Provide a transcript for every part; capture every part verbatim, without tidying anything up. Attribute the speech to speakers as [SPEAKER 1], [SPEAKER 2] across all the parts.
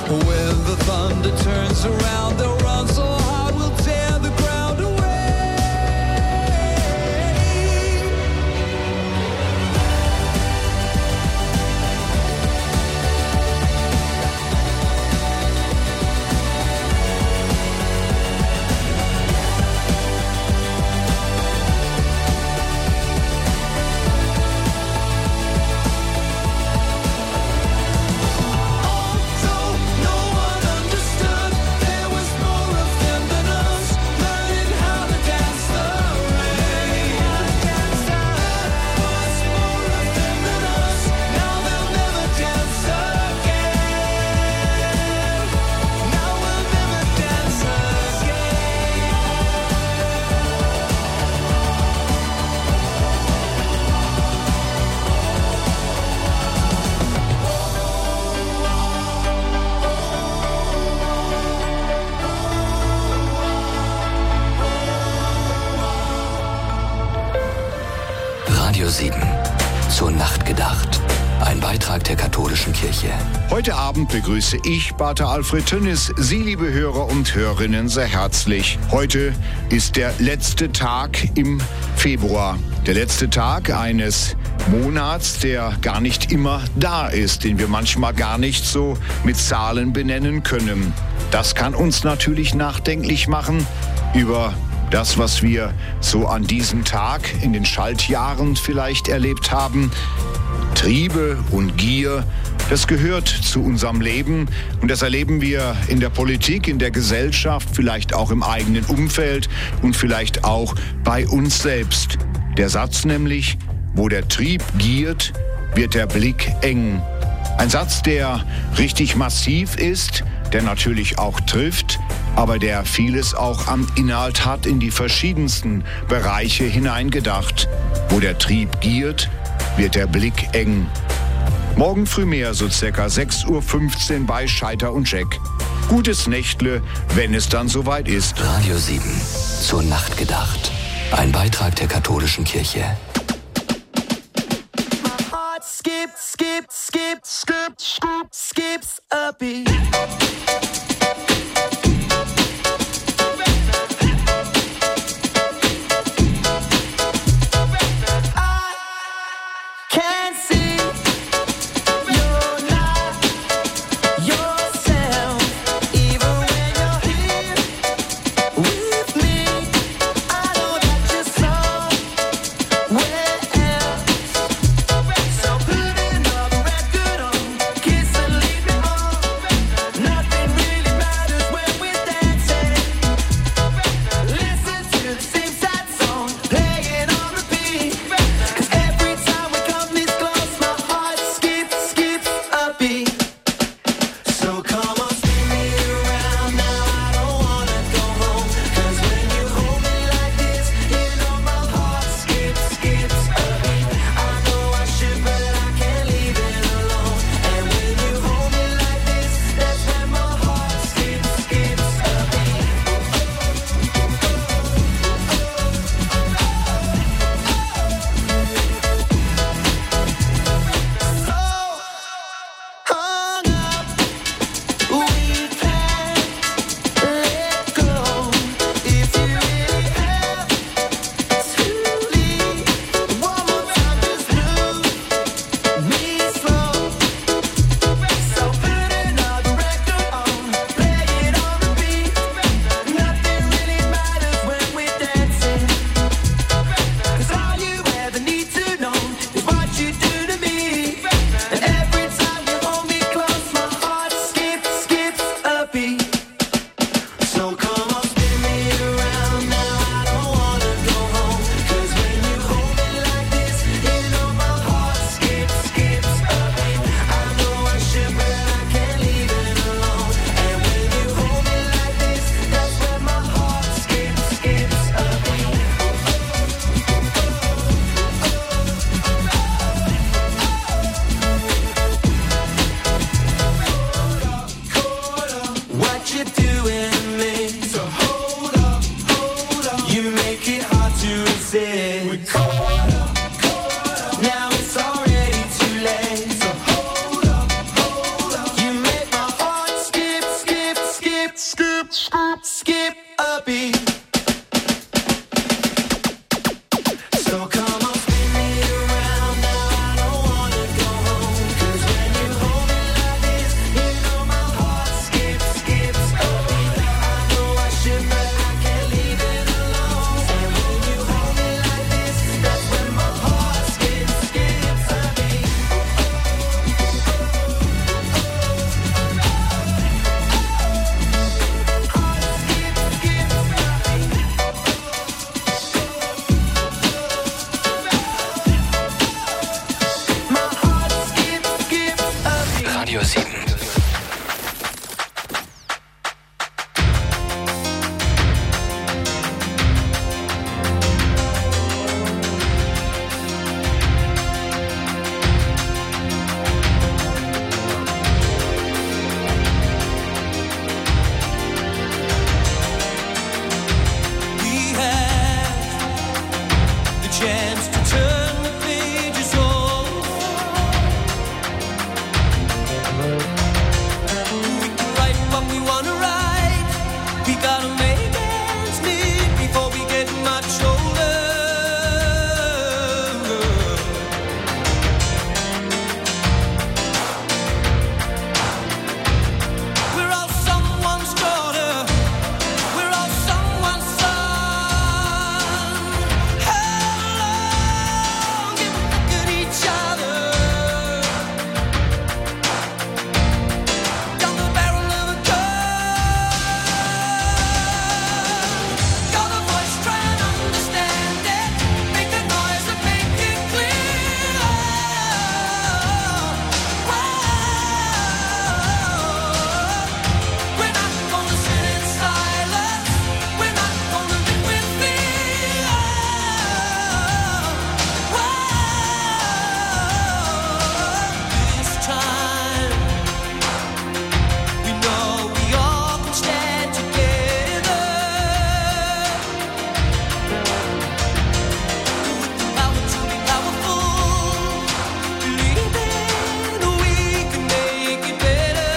[SPEAKER 1] When the thunder turns around, they'll run so hard we'll tear the ground away.
[SPEAKER 2] sieben. Zur Nacht gedacht. Ein Beitrag der katholischen Kirche.
[SPEAKER 3] Heute Abend begrüße ich, Pater Alfred Tönnis, Sie, liebe Hörer und Hörerinnen, sehr herzlich. Heute ist der letzte Tag im Februar. Der letzte Tag eines Monats, der gar nicht immer da ist, den wir manchmal gar nicht so mit Zahlen benennen können. Das kann uns natürlich nachdenklich machen über das, was wir so an diesem Tag in den Schaltjahren vielleicht erlebt haben. Triebe und Gier, das gehört zu unserem Leben und das erleben wir in der Politik, in der Gesellschaft, vielleicht auch im eigenen Umfeld und vielleicht auch bei uns selbst. Der Satz nämlich, wo der Trieb giert, wird der Blick eng. Ein Satz, der richtig massiv ist, der natürlich auch trifft, aber der vieles auch am Inhalt hat, in die verschiedensten Bereiche hineingedacht. Wo der Trieb giert, wird der Blick eng. Morgen früh mehr, so circa sechs Uhr fünfzehn bei Scheiter und Jack. Gutes Nächtle, wenn es dann soweit ist.
[SPEAKER 2] Radio sieben. Zur Nacht gedacht. Ein Beitrag der katholischen Kirche.
[SPEAKER 4] Skip, skip, skip, skip, skip, skips a beat. Skip skip, skip, skip a beat. So come on, spin me around now. I don't wanna go home. 'Cause when you hold me like this, you know my heart skips, skips a beat. I know I should, but I can't leave it alone. And when you hold me like this, that's when my heart skips, skips a beat.
[SPEAKER 2] Radio sieben.
[SPEAKER 1] We have the chance to turn the pages over. We can write what we wanna write. We gotta make ends meet before we get much older. We're all someone's daughter. We're all someone's son. How long can we look at each other down the barrel of a gun? Got a voice, try and understand it. Make the noise and make it clear. We're not gonna sit in silence. We're not gonna live with fear. This time, we know we all can stand together. With the power to be powerful, believing we can make it better.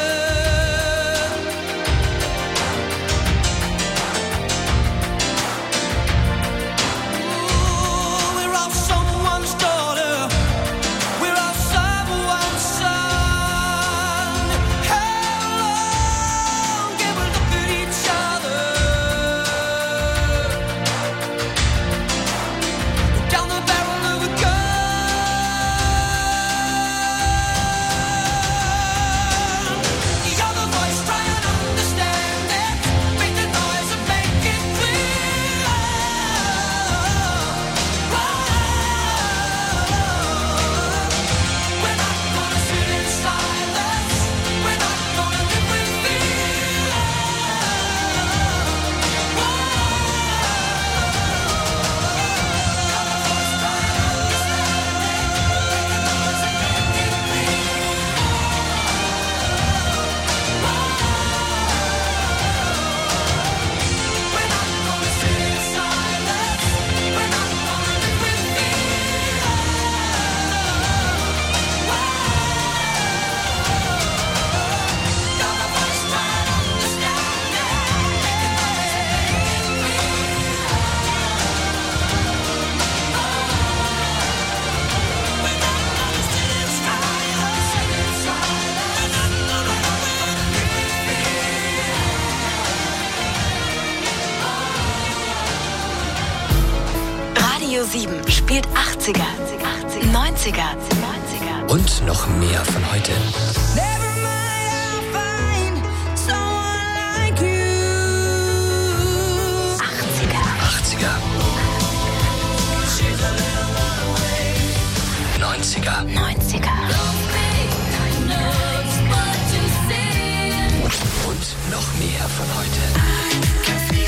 [SPEAKER 1] Ooh, we're all someone's daughter. We're all someone's son. How long can we look at each other down the barrel of a gun? You're the voice, try and understand it. Make the noise and make it clear. We're not gonna sit in silence. We're not gonna live with fear. We're not gonna sit in silence. We're not gonna live with fear. Got a voice, try and understand it. We're not gonna sit in silence. We're not gonna live with
[SPEAKER 5] Radio sieben spielt achtziger, neunziger,
[SPEAKER 2] Und noch mehr von heute.
[SPEAKER 1] Never mind, I'll find someone like you.
[SPEAKER 5] achtziger,
[SPEAKER 2] achtziger. neunziger.
[SPEAKER 5] neunziger.
[SPEAKER 2] Und noch mehr von heute.